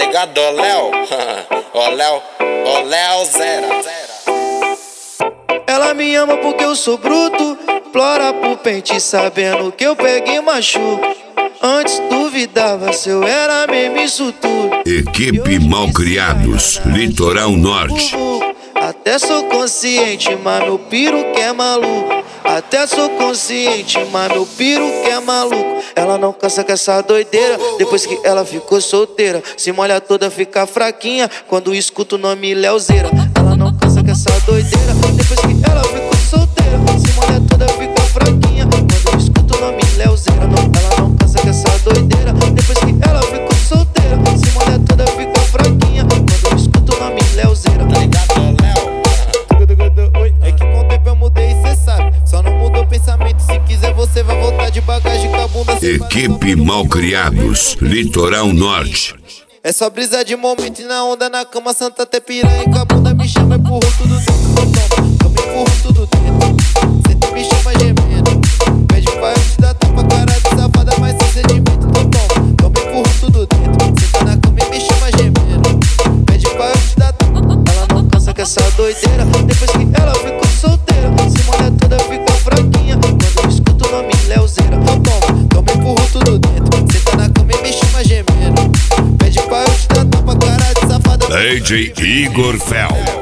ligado, ó Léo? Ó Léo, ó Léo Zera. Ela me ama porque eu sou bruto, implora pro pente sabendo que eu peguei e machuco. Antes duvidava se eu era mesmo isso tudo. Equipe Malcriados, Litoral Norte. Até sou consciente, mas meu piro que é maluco. Até sou consciente, mas meu piro que é maluco. Ela não cansa com essa doideira, depois que ela ficou solteira. Se molha toda, fica fraquinha, quando escuta o nome Léozeira. Ela não cansa com essa doideira, depois que ela ficou solteira. Se molha toda, fica fraquinha, quando escuta o nome Léozeira. Ela não cansa com essa doideira, depois que ela ficou solteira. Se molha toda, fica fraquinha, quando escuta o nome Léozeira. Tá ligado, ó Léo? É que com o tempo eu mudei, cê sabe. Só não mudou o pensamento. Se quiser você vai voltar de bagagem com a bunda. Equipe Malcriados, Litoral Norte. É só brisa de momento e na onda, na cama, santa até piranha. Com a bunda me chama, empurrou tudo dentro. Eu me empurro tudo dentro. Cê me chama gemendo. Pede pra eu te dar tapa, cara de safada, mas sem sedimento. Então toma, eu me empurro tudo dentro. Cê tá na cama e me chama gemendo. Pede pra eu te dar tapa. Ela não cansa com essa doideira, depois que ela ficou solteira. Se molha toda, fica fraquinha, quando eu escuto o nome Léozeira. Então toma, eu me empurro tudo dentro. Cê tá na cama e me chama gemendo. Pede pra eu te dar tapa, cara de safada. DJ Igor Fel.